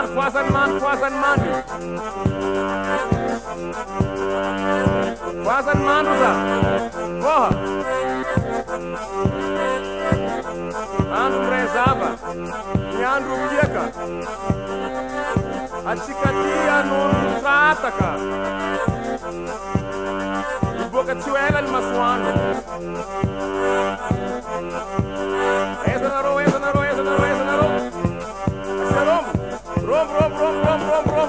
Puasan man Rosa. Porra. Andro rezava. E andro pica. A cicatia não trata, cara. E boca de ela no maçuano. Essa na ro. Rom.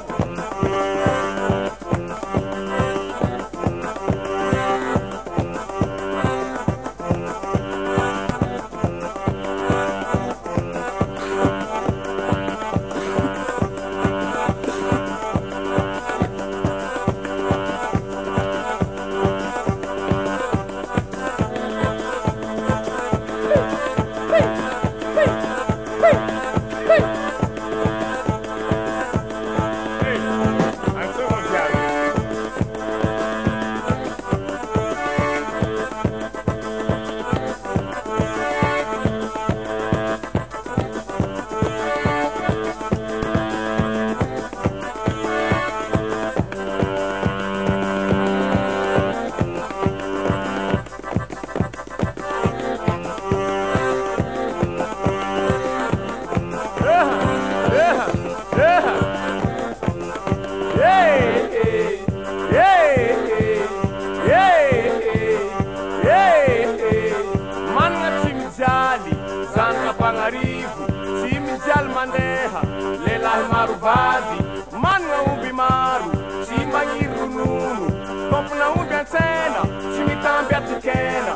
Maruvadi, manna umbi maru, si mangiru nunu, compra umbi antena, si mi tambi atikena.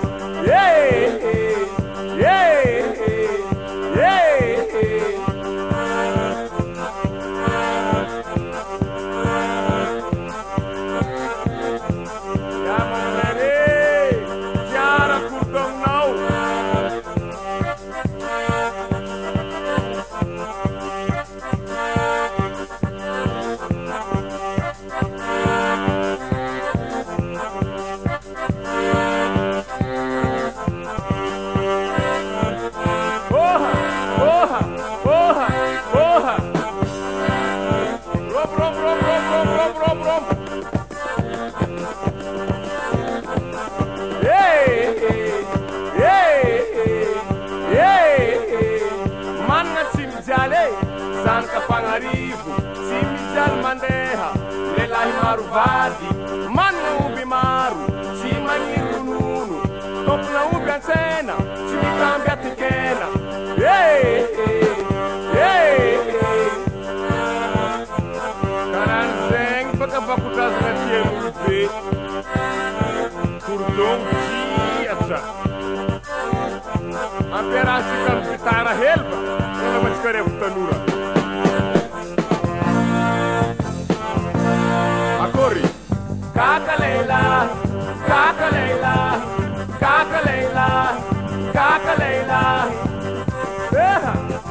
Maruvadi, manna umbi maru, si mangiru nunu, compra umbi antena, si mi tambi atikena. Karanzeng, baka bakutas na tienu be, kurdong ciaca. Amperasi kan pitara helba, ela vai escrever tanura. Kaka-Leila, Kaka-Leila, Kaka-Leila, Kaka-Leila. Berra.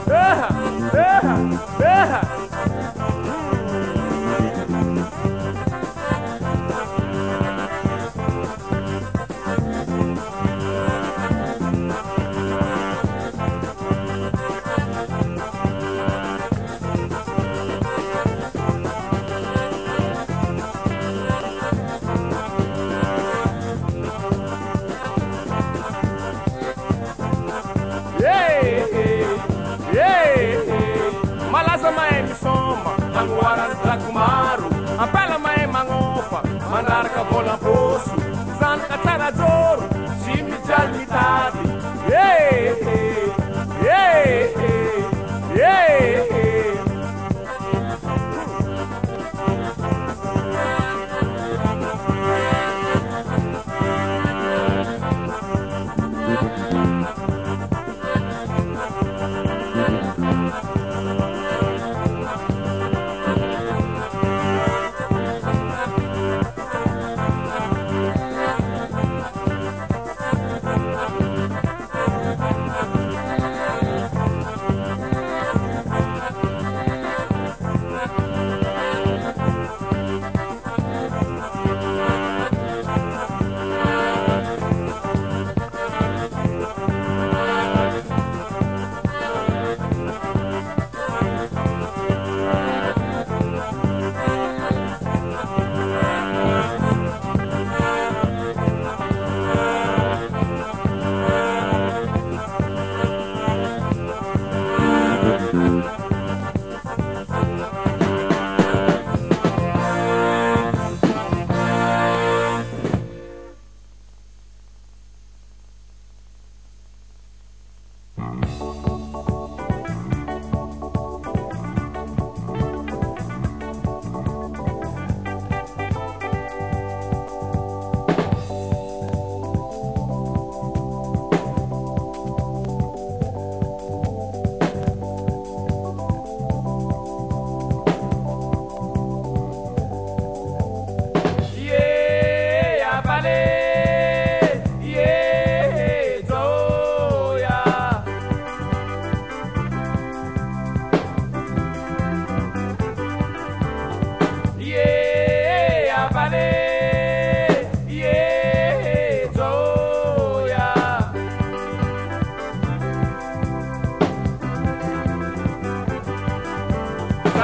Malaza mae misoma, anguara drakumaru, ampela mae mangofa, mandarka bola poço, zanka tsara joro, jimi jalmitadi.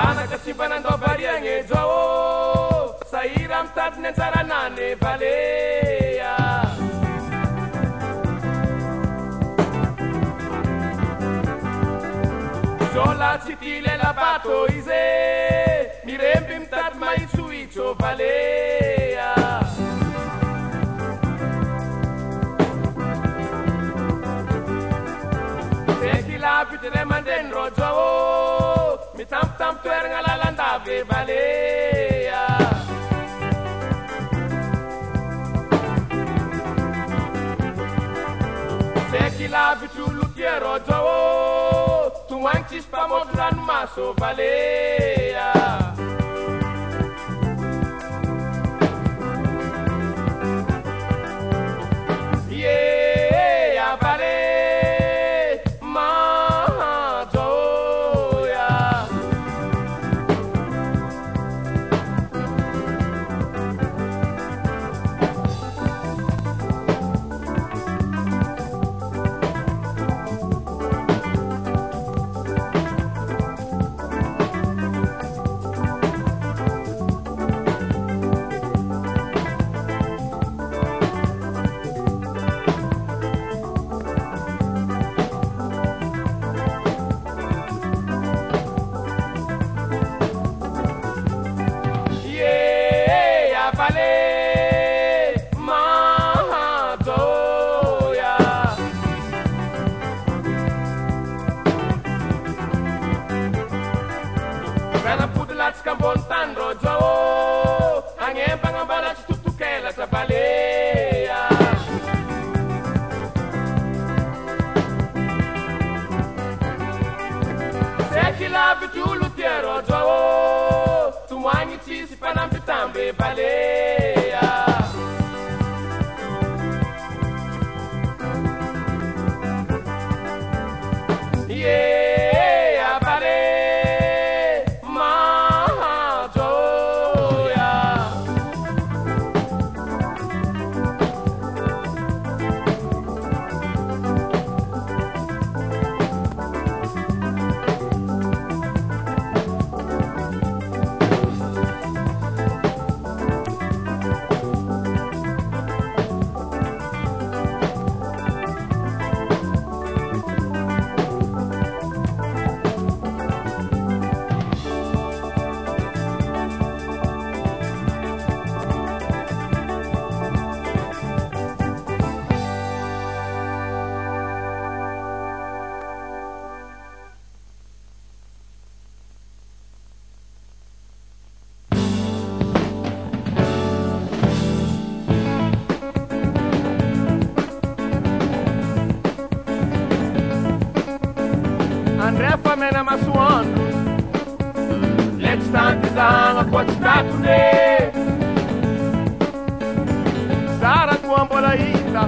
zanaka tsy mba nandao variagny zao sahira mitadiny anjaranany valea zola tsy ty lela bato izy miremby mitady maitsoitso valea seky lavity ray mandreny rojao mitampotampo toeragna lalandavy valea seky lavitry olo tia rojao toagny tsisy mpamoto ranomaso valea Andrea mena masoandro lety tantizagna koa tsy tatone sara koa mbola hita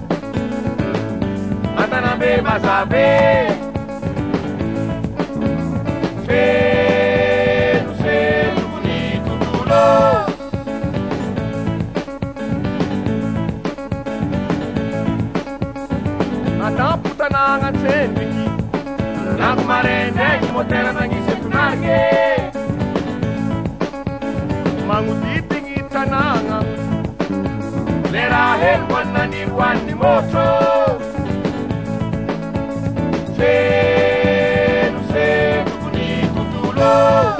antanambe mazabe feno seno bonito tulo atampo tanagna tsendiky nago marendegny motera nagnise tonarge magnoditigny tanagna le raha hely voannani hoanny motro feno seno bonito tulo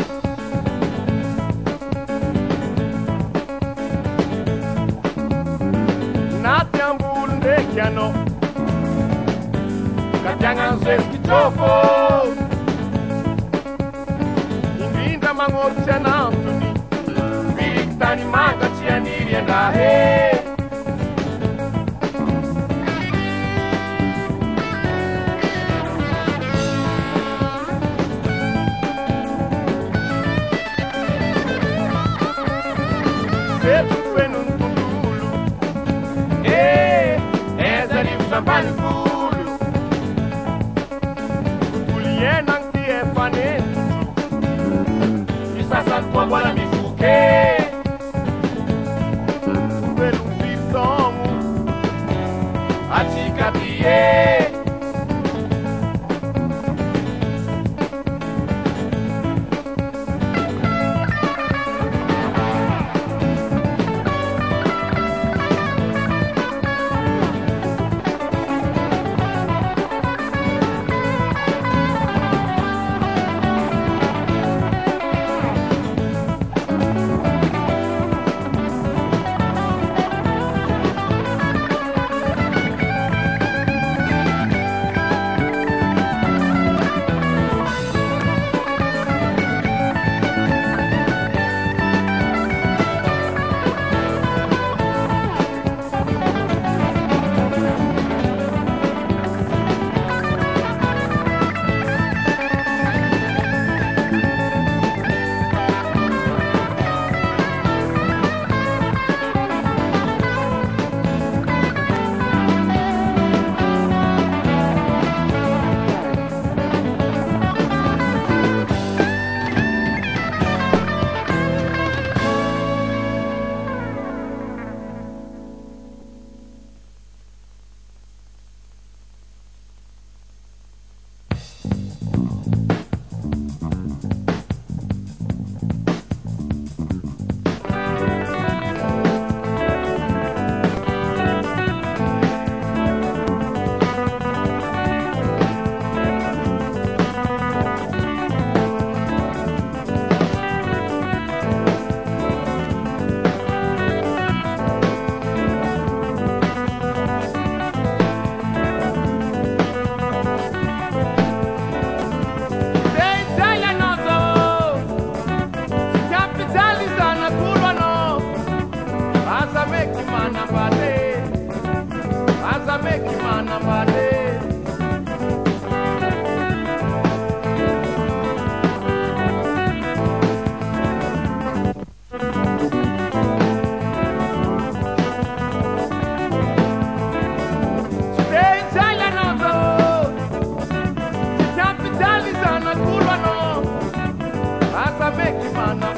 naty ambolo ndraiky anao katiagnan zesky trofo indrindra magnoritry anantony biriky tany manga tsy aniry andrahe setoko fenony tontolo ezarivo sampaniko kwa bwana mifuke ubelu mfisomu atikabie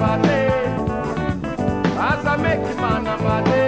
manambate azameki manambate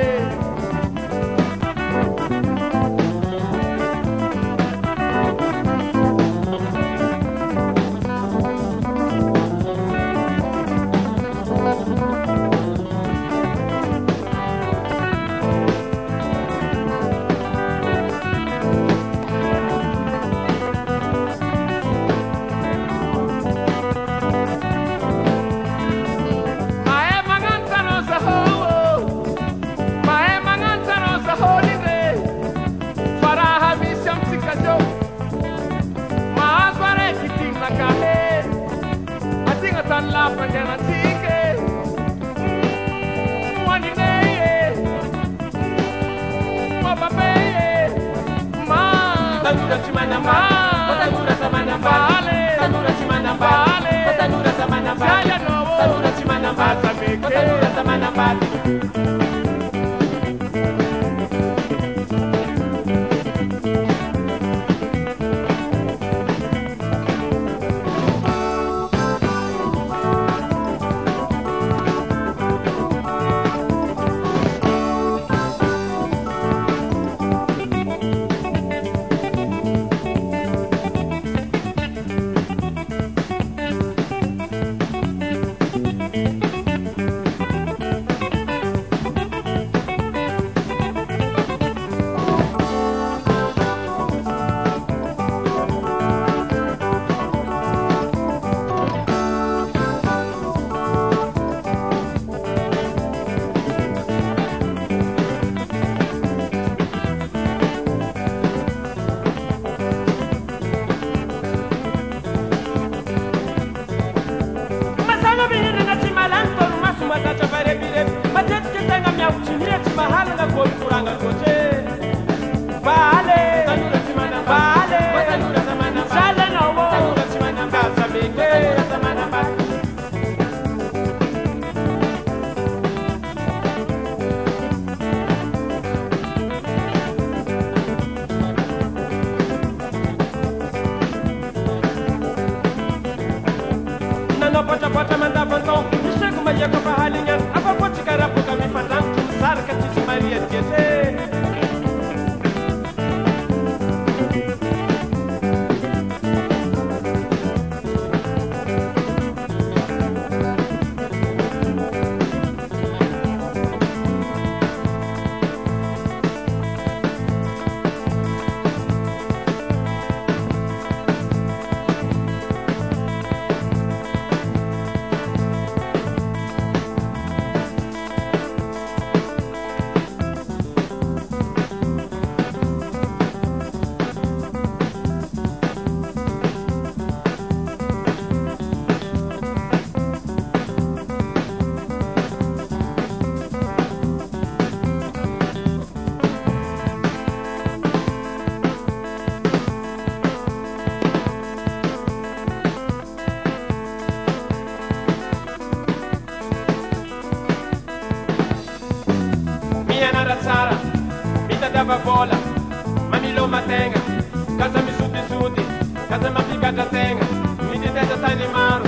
Bola, mamilo matenga, casa mi suti, casa ma fica da tenga, mi dite tani maro.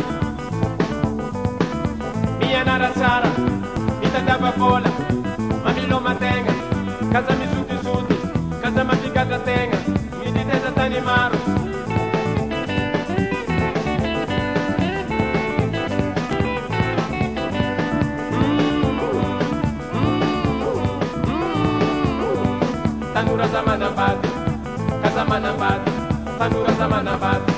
Mia nara sara, mi dava bola, mamilo matenga, casa mi suti, casa ma fica da tenga, mi dite tani maro. Tanura zamana bate, kazamana bate, tanura zamana bate.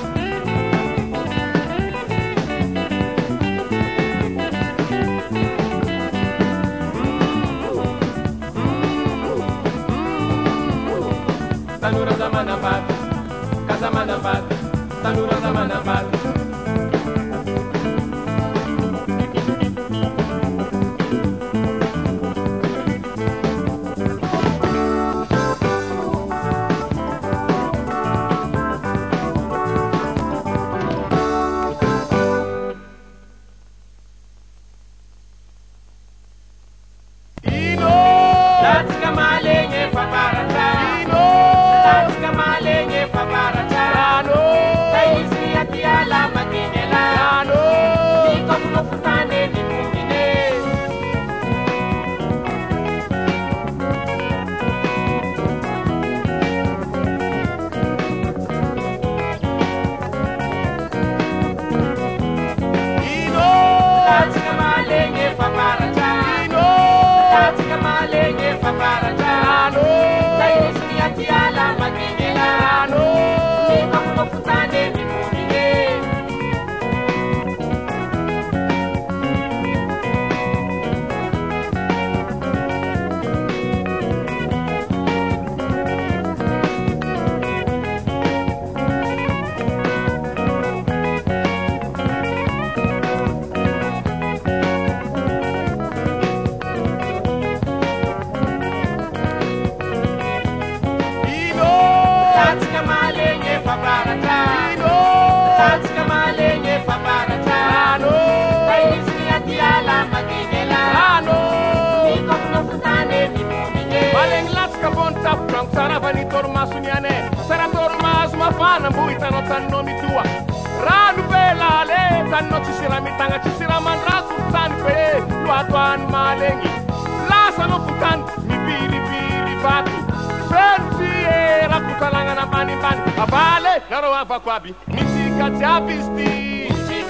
Tanura zamana bate, kazamana bate, tanura zamana bate. Tiala ni tormaso niane Sara tormaso mafana mbuita no tanno mitua Ranu bela le tanno ci sira mitanga ci sira mandraku tan pe luatuan malengi Lasa no putan mi biri batu Pensi era kutalanga na bani Abale naro ava kwabi Michika jabisti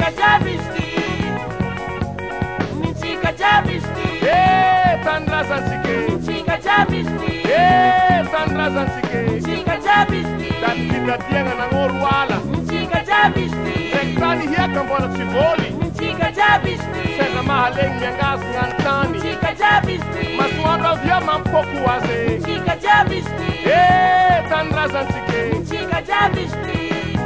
Sandra Zansike Chica Jabisti Sandra Zansike Chica Jabisti Dan kita tianga na ngoruala Chica Jabisti Rektani hiya kambona chivoli Chica Jabisti Sena mahaleng miangas ngantani Chica Jabisti Maswanda vya mampoku waze Chica Jabisti Sandra Zansike Chica Jabisti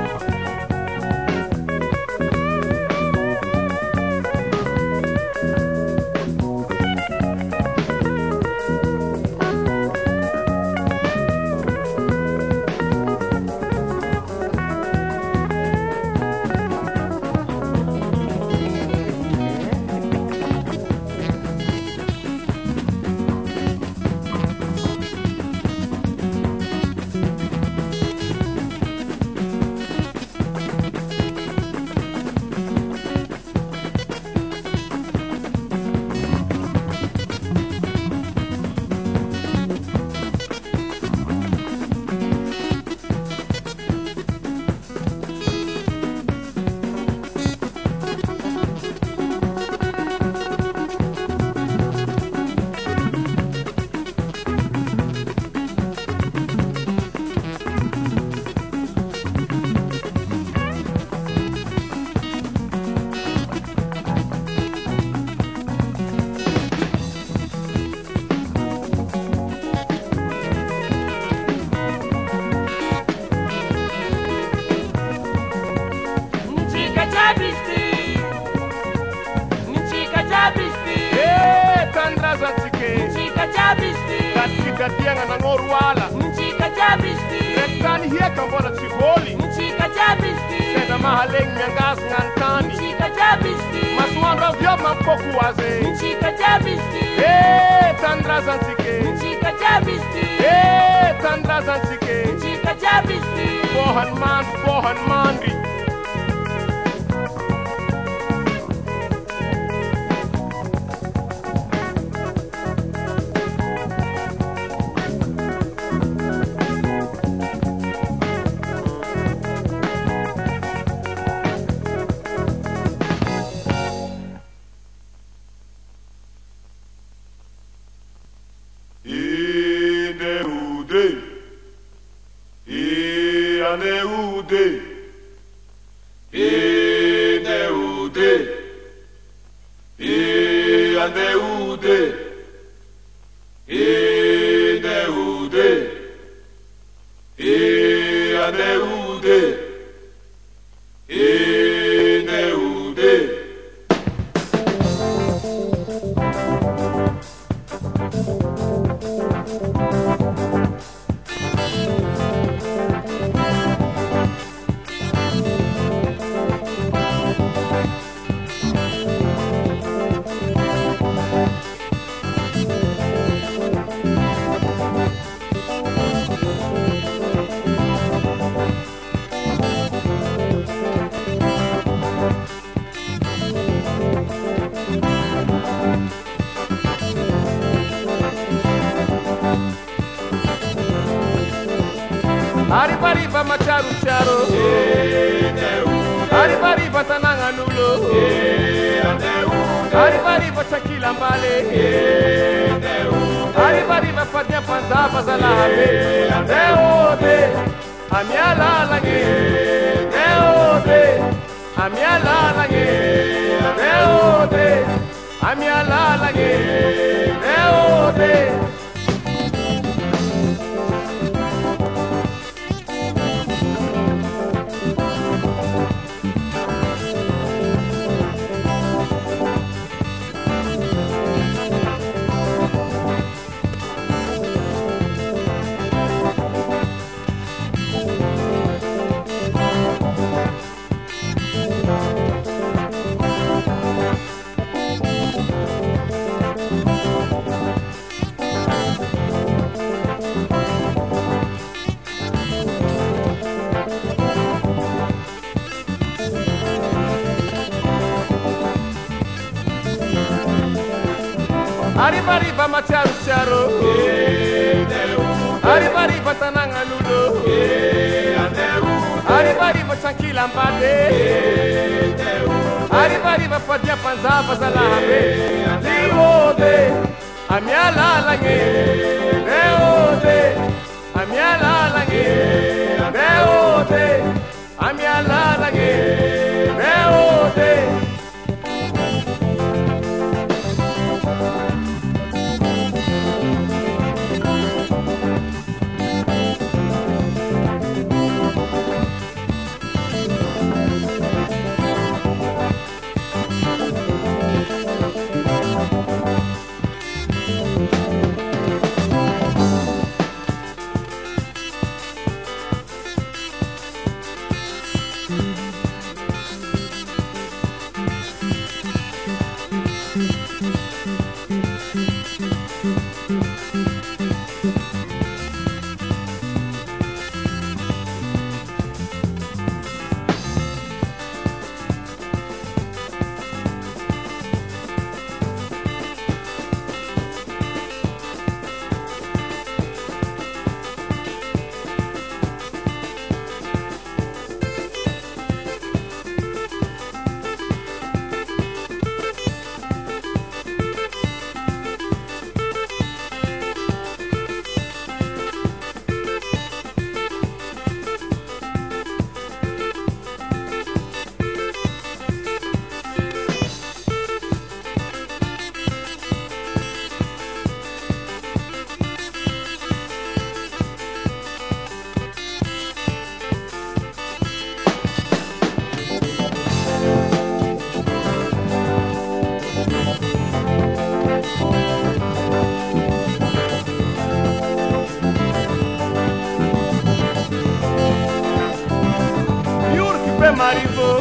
Kita tianga na ngoruala Chica Jabisti Rektani hiya kambona chivoli Chica Jabisti Sena mahaleng miangas ngantani Chica Jabisti Maswanda vya mampoku waze Chica Jabisti Sandra Zansike Chica Jabisti Sandra Zansike Chica Jabisti Bohan mandi Arriba macharu charo Arriba tananga nulo Arriba chakila mbale Arriba fadia panzapa zalabe Deode Amiala lange Deode Amiala lange Deode Amiala lange Deode Arriva arriva ma ciaro ciaro, arriva arriva tananga lulo, arriva arriva tranquilla mbade, arriva arriva fadia panzava zalabe, liode, a mia lalange, leode, a mia lalange, leode, a mia lalange, leode. Marivo,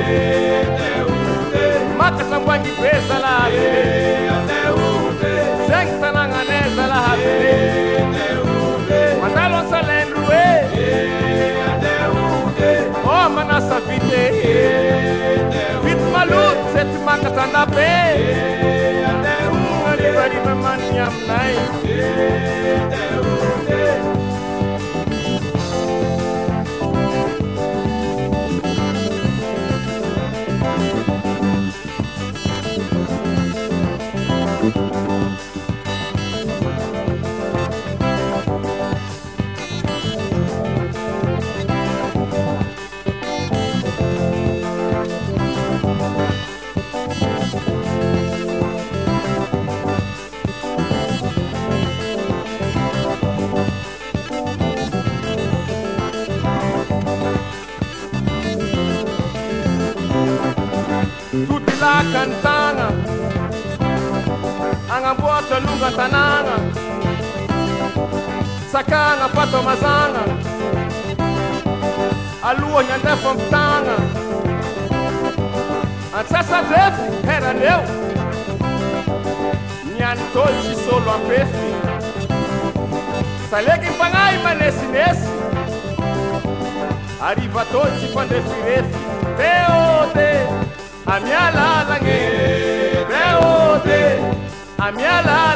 mata sambangi pesa la, seng tananga neza la hape, mandalo salendue, oh manasa vite, vit malut set makatanda pe, arriva arriva maniam nai. Tutti la cantana, anga bota lunga tananga, sakanga pato mazanga, alua nyanda fomtanga, ansasa defi era neu, nyan tolci solo a pefi, salegi pangai manesi nesi, arriva tolci pandefi refi, teode. A minha lalangue, a minha lalangue.